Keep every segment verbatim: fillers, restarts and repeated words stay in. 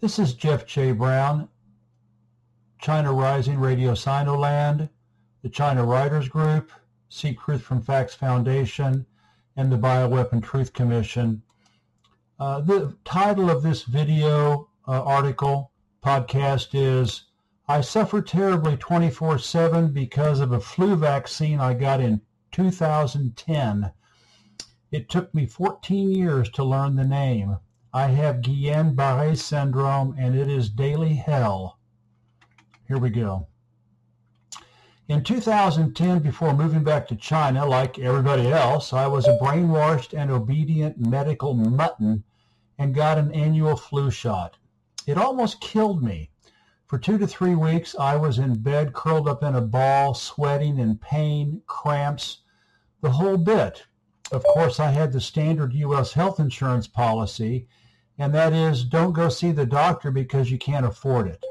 This is Jeff J. Brown, China Rising Radio Sinoland, the China Writers Group, Seek Truth from Facts Foundation, and the Bioweapon Truth Commission. Uh, the title of this video uh, article podcast is, I suffer terribly twenty-four seven because of a flu vaccine I got in two thousand ten. It took me fourteen years to learn the name. I have Guillain-Barré syndrome, and it is daily hell. Here we go. In two thousand ten, before moving back to China, like everybody else, I was a brainwashed and obedient medical mutton and got an annual flu shot. It almost killed me. For two to three weeks, I was in bed, curled up in a ball, sweating, in pain, cramps, the whole bit. Of course, I had the standard U S health insurance policy, and that is, don't go see the doctor because you can't afford it.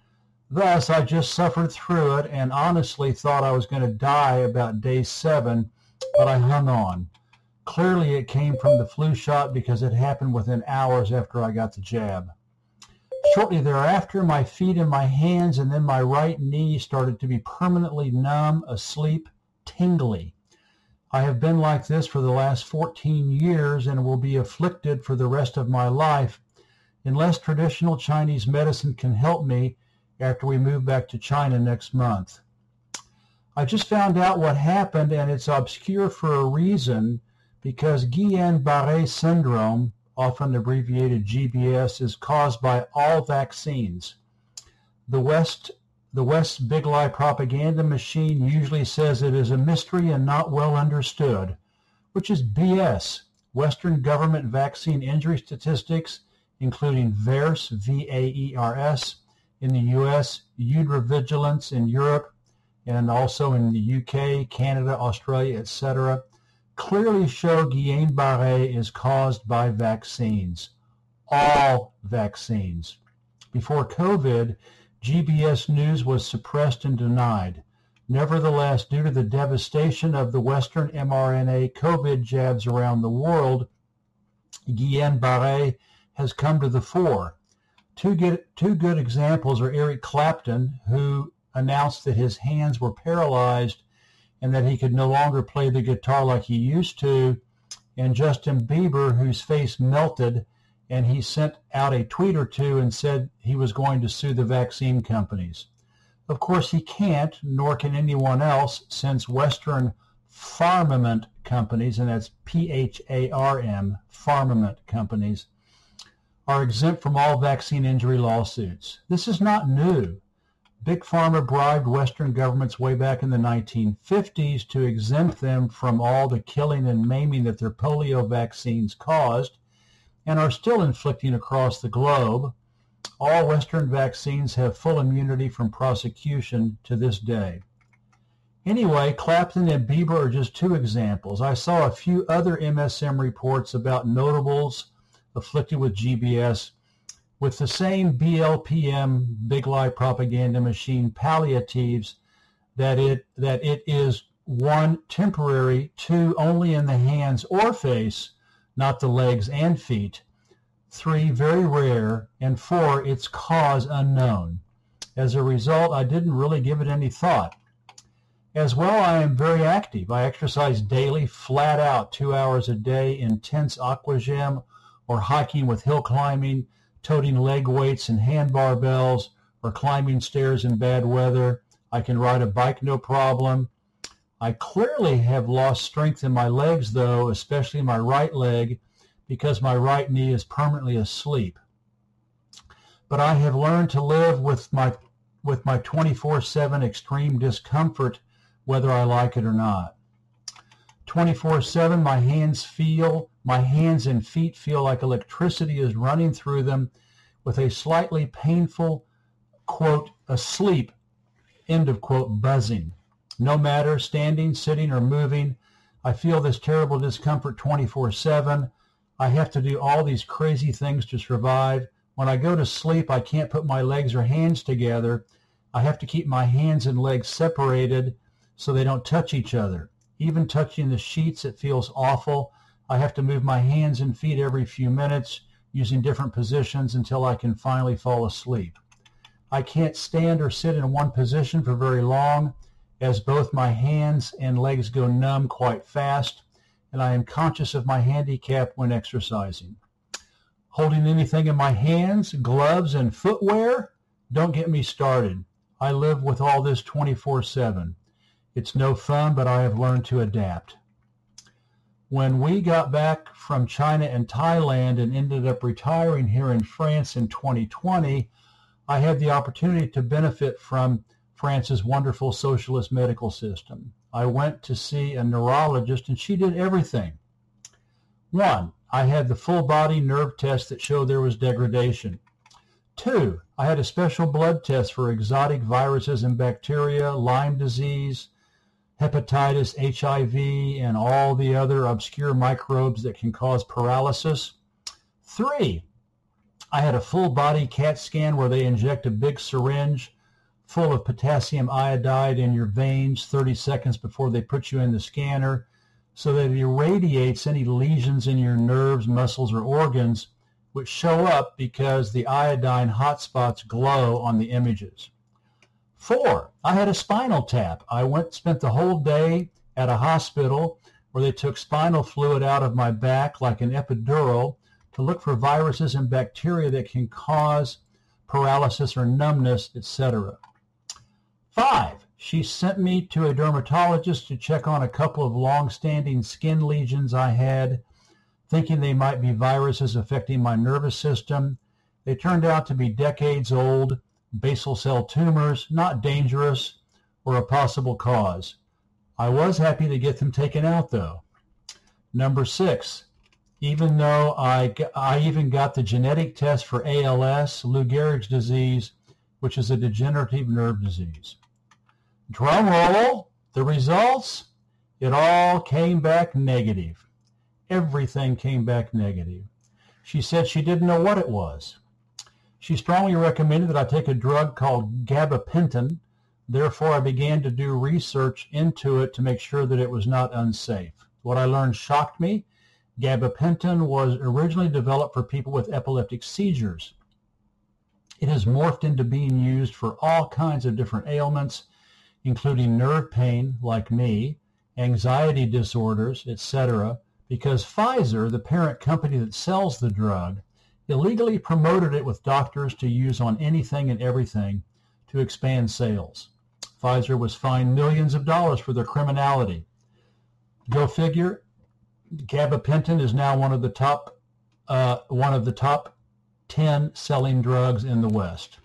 Thus, I just suffered through it and honestly thought I was going to die about day seven, but I hung on. Clearly, it came from the flu shot because it happened within hours after I got the jab. Shortly thereafter, my feet and my hands and then my right knee started to be permanently numb, asleep, tingly. I have been like this for the last fourteen years and will be afflicted for the rest of my life unless traditional Chinese medicine can help me after we move back to China next month. I just found out what happened, and it's obscure for a reason, because Guillain-Barré syndrome, often abbreviated G B S, is caused by all vaccines. The West The West's big lie propaganda machine usually says it is a mystery and not well understood, which is B S. Western government vaccine injury statistics, including VAERS, V A E R S, in the U S, Eudravigilance in Europe, and also in the U K, Canada, Australia, et cetera, clearly show Guillain-Barré is caused by vaccines. All vaccines. Before COVID, G B S news was suppressed and denied. Nevertheless, due to the devastation of the Western mRNA COVID jabs around the world, Guillain-Barré has come to the fore. Two good, two good examples are Eric Clapton, who announced that his hands were paralyzed and that he could no longer play the guitar like he used to, and Justin Bieber, whose face melted, and he sent out a tweet or two and said he was going to sue the vaccine companies. Of course, he can't, nor can anyone else, since Western pharmament companies, and that's P H A R M, pharmament companies, are exempt from all vaccine injury lawsuits. This is not new. Big Pharma bribed Western governments way back in the nineteen fifties to exempt them from all the killing and maiming that their polio vaccines caused, and are still inflicting across the globe. All Western vaccines have full immunity from prosecution to this day. Anyway, Clapton and Bieber are just two examples. I saw a few other M S M reports about notables afflicted with G B S with the same B L P M, big lie propaganda machine palliatives, that it, that it is one, temporary, two, only in the hands or face, not the legs and feet, three, very rare, and four, its cause unknown. As a result, I didn't really give it any thought. As well, I am very active. I exercise daily, flat out, two hours a day, intense aqua gym, or hiking with hill climbing, toting leg weights and hand barbells, or climbing stairs in bad weather. I can ride a bike no problem. I clearly have lost strength in my legs, though, especially my right leg, because my right knee is permanently asleep. But I have learned to live with my with my twenty-four seven extreme discomfort, whether I like it or not. twenty-four seven, my hands feel, my hands and feet feel like electricity is running through them with a slightly painful, quote, asleep, end of quote, buzzing. No matter, standing, sitting, or moving, I feel this terrible discomfort twenty-four seven. I have to do all these crazy things to survive. When I go to sleep, I can't put my legs or hands together. I have to keep my hands and legs separated so they don't touch each other. Even touching the sheets, it feels awful. I have to move my hands and feet every few minutes, using different positions until I can finally fall asleep. I can't stand or sit in one position for very long, as both my hands and legs go numb quite fast, and I am conscious of my handicap when exercising. Holding anything in my hands, gloves, and footwear? Don't get me started. I live with all this twenty-four seven. It's no fun, but I have learned to adapt. When we got back from China and Thailand and ended up retiring here in France in twenty twenty, I had the opportunity to benefit from France's wonderful socialist medical system. I went to see a neurologist, and she did everything. One, I had the full-body nerve test that showed there was degradation. Two, I had a special blood test for exotic viruses and bacteria, Lyme disease, hepatitis, H I V, and all the other obscure microbes that can cause paralysis. Three, I had a full-body CAT scan where they inject a big syringe full of potassium iodide in your veins thirty seconds before they put you in the scanner so that it irradiates any lesions in your nerves, muscles, or organs which show up because the iodine hotspots glow on the images. Four, I had a spinal tap. I went spent the whole day at a hospital where they took spinal fluid out of my back like an epidural to look for viruses and bacteria that can cause paralysis or numbness, et cetera. Five, she sent me to a dermatologist to check on a couple of long-standing skin lesions I had, thinking they might be viruses affecting my nervous system. They turned out to be decades old, basal cell tumors, not dangerous or a possible cause. I was happy to get them taken out, though. Number six, even though I, I even got the genetic test for A L S, Lou Gehrig's disease, which is a degenerative nerve disease. Drum roll, the results, it all came back negative. Everything came back negative. She said she didn't know what it was. She strongly recommended that I take a drug called gabapentin. Therefore, I began to do research into it to make sure that it was not unsafe. What I learned shocked me. Gabapentin was originally developed for people with epileptic seizures. It has morphed into being used for all kinds of different ailments, including nerve pain, like me, anxiety disorders, et cetera, because Pfizer, the parent company that sells the drug, illegally promoted it with doctors to use on anything and everything to expand sales. Pfizer was fined millions of dollars for their criminality. Go figure, gabapentin is now one of the top, uh, one of the top ten selling drugs in the West.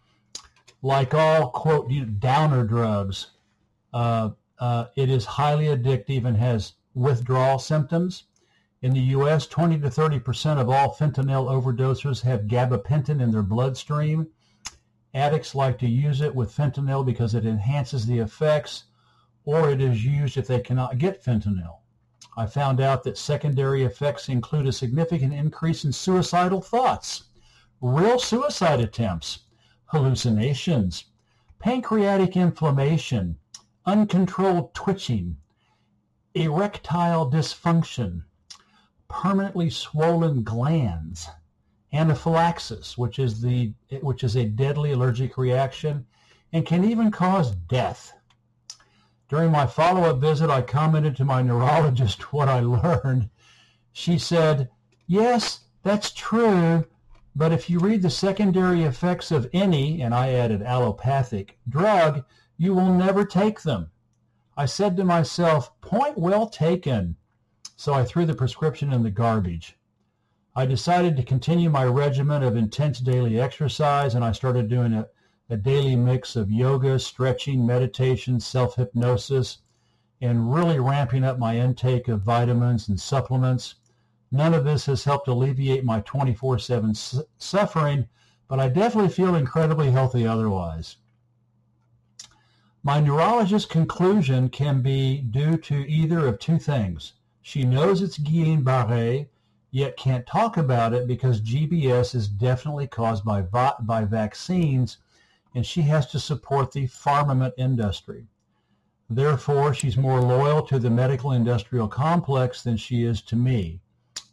Like all, quote, downer drugs, uh, uh, it is highly addictive and has withdrawal symptoms. In the U S, twenty to thirty percent of all fentanyl overdosers have gabapentin in their bloodstream. Addicts like to use it with fentanyl because it enhances the effects, or it is used if they cannot get fentanyl. I found out that secondary effects include a significant increase in suicidal thoughts, real suicide attempts, hallucinations, pancreatic inflammation, uncontrolled twitching, erectile dysfunction, permanently swollen glands, anaphylaxis, which is the which is a deadly allergic reaction and can even cause death. During my follow-up visit, I commented to my neurologist what I learned. She said, "Yes, that's true, but if you read the secondary effects of any," and I added allopathic, "drug, you will never take them." I said to myself, "Point well taken." So I threw the prescription in the garbage. I decided to continue my regimen of intense daily exercise, and I started doing a, a daily mix of yoga, stretching, meditation, self-hypnosis, and really ramping up my intake of vitamins and supplements. None of this has helped alleviate my twenty-four seven su- suffering, but I definitely feel incredibly healthy otherwise. My neurologist's conclusion can be due to either of two things. She knows it's Guillain-Barré, yet can't talk about it because G B S is definitely caused by, va- by vaccines, and she has to support the pharmament industry. Therefore, she's more loyal to the medical industrial complex than she is to me.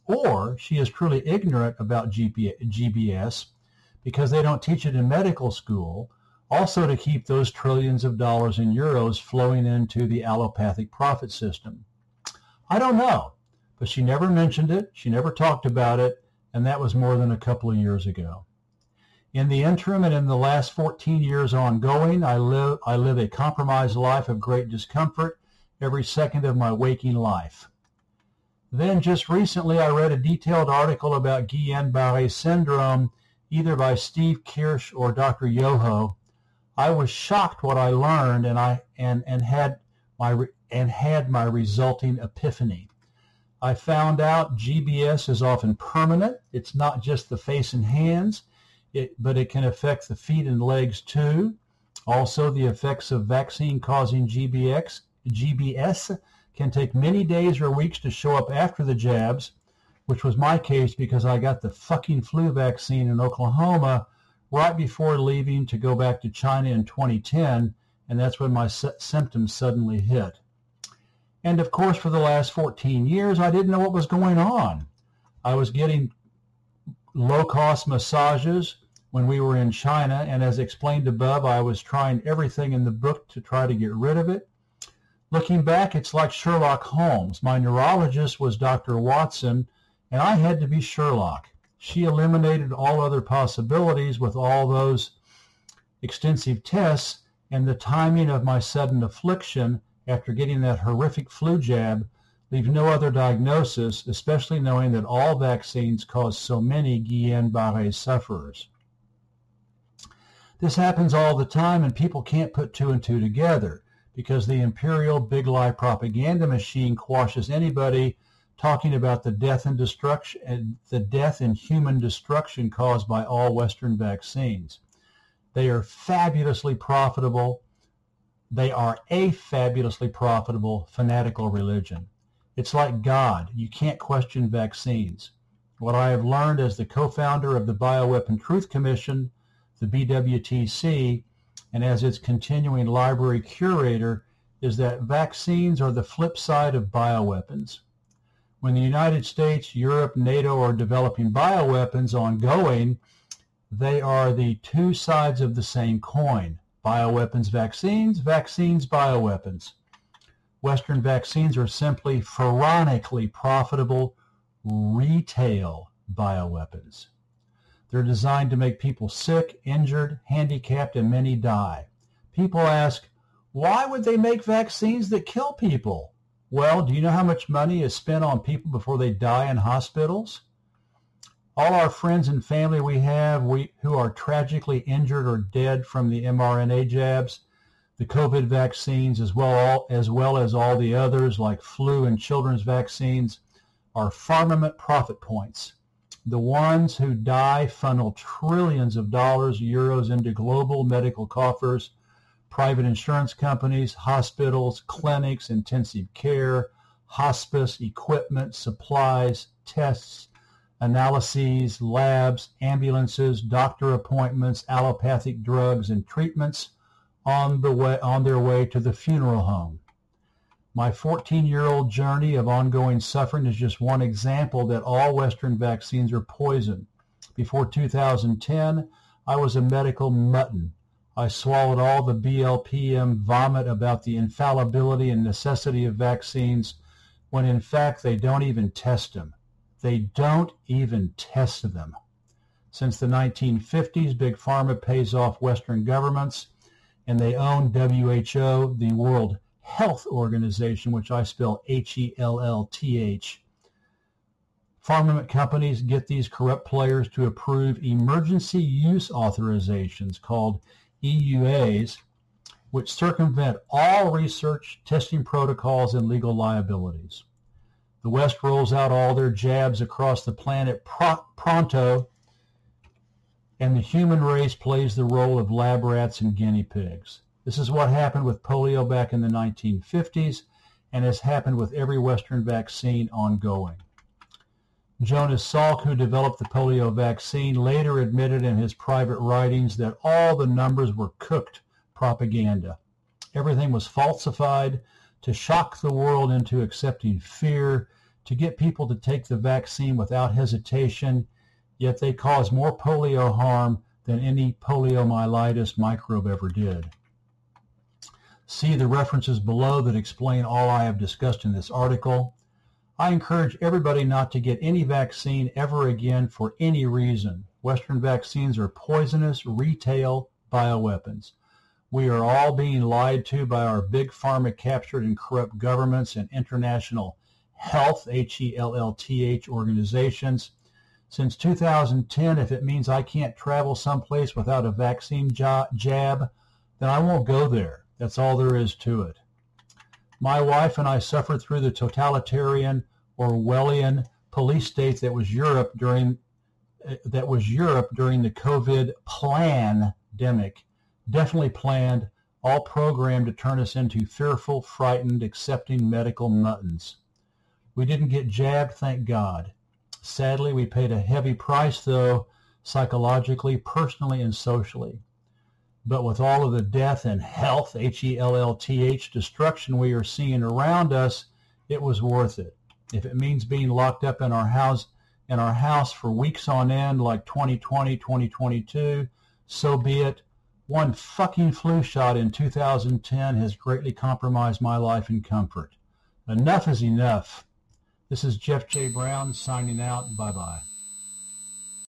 or she is truly ignorant about G B S because they don't teach it in medical school, also to keep those trillions of dollars and euros flowing into the allopathic profit system. I don't know, but she never mentioned it, she never talked about it, and that was more than a couple of years ago. In the interim and in the last fourteen years ongoing, I live, I live a compromised life of great discomfort every second of my waking life. Then just recently I read a detailed article about Guillain-Barré syndrome, either by Steve Kirsch or Doctor Yoho. I was shocked what I learned, and I and and had my and had my resulting epiphany. I found out G B S is often permanent. It's not just the face and hands, it, but it can affect the feet and legs too. Also, the effects of vaccine-causing G B X, G B S can take many days or weeks to show up after the jabs, which was my case because I got the fucking flu vaccine in Oklahoma right before leaving to go back to China in twenty ten, and that's when my symptoms suddenly hit. And of course, for the last fourteen years, I didn't know what was going on. I was getting low-cost massages when we were in China, and as explained above, I was trying everything in the book to try to get rid of it. Looking back, it's like Sherlock Holmes. My neurologist was Doctor Watson, and I had to be Sherlock. She eliminated all other possibilities with all those extensive tests, and the timing of my sudden affliction after getting that horrific flu jab leave no other diagnosis, especially knowing that all vaccines cause so many Guillain-Barré sufferers. This happens all the time, and people can't put two and two together because the imperial big lie propaganda machine quashes anybody talking about the death and destruction and the death and human destruction caused by all Western vaccines. They are fabulously profitable. They are a fabulously profitable fanatical religion. It's like God. You can't question vaccines. What I have learned as the co-founder of the Bioweapon Truth Commission, the B W T C, and as its continuing library curator, is that vaccines are the flip side of bioweapons. When the United States, Europe, NATO are developing bioweapons ongoing, they are the two sides of the same coin. Bioweapons, vaccines, vaccines, bioweapons. Western vaccines are simply pharaonically profitable retail bioweapons. They're designed to make people sick, injured, handicapped, and many die. People ask, why would they make vaccines that kill people? Well, do you know how much money is spent on people before they die in hospitals? All our friends and family we have we, who are tragically injured or dead from the mRNA jabs, the COVID vaccines, as well, all, as well as all the others like flu and children's vaccines, are firmament profit points. The ones who die funnel trillions of dollars, euros into global medical coffers, private insurance companies, hospitals, clinics, intensive care, hospice, equipment, supplies, tests, analyses, labs, ambulances, doctor appointments, allopathic drugs, and treatments on the way, on their way to the funeral home. My fourteen-year-old journey of ongoing suffering is just one example that all Western vaccines are poison. Before two thousand ten, I was a medical mutton. I swallowed all the B L P M vomit about the infallibility and necessity of vaccines when in fact they don't even test them. They don't even test them. Since the nineteen fifties, Big Pharma pays off Western governments, and they own W H O, the World Health Organization, which I spell H E L L T H. Pharma companies get these corrupt players to approve emergency use authorizations called E U As, which circumvent all research, testing protocols, and legal liabilities. The West rolls out all their jabs across the planet pro- pronto, and the human race plays the role of lab rats and guinea pigs. This is what happened with polio back in the nineteen fifties, and has happened with every Western vaccine ongoing. Jonas Salk, who developed the polio vaccine, later admitted in his private writings that all the numbers were cooked propaganda. Everything was falsified to shock the world into accepting fear, to get people to take the vaccine without hesitation, yet they cause more polio harm than any poliomyelitis microbe ever did. See the references below that explain all I have discussed in this article. I encourage everybody not to get any vaccine ever again for any reason. Western vaccines are poisonous retail bioweapons. We are all being lied to by our big pharma captured and corrupt governments and international health, H E L L T H organizations. Since two thousand ten, if it means I can't travel someplace without a vaccine jab, then I won't go there. That's all there is to it. My wife and I suffered through the totalitarian Orwellian police state that was Europe during that was Europe during the COVID plan-demic. Definitely planned, all programmed to turn us into fearful, frightened, accepting medical muttons. We didn't get jabbed, thank God. Sadly, we paid a heavy price, though, psychologically, personally, and socially. But with all of the death and health, H E L L T H, destruction we are seeing around us, it was worth it. If it means being locked up in our house, in our house for weeks on end, like twenty twenty, twenty twenty-two, so be it. One fucking flu shot in two thousand ten has greatly compromised my life and comfort. Enough is enough. This is Jeff J. Brown signing out. Bye-bye.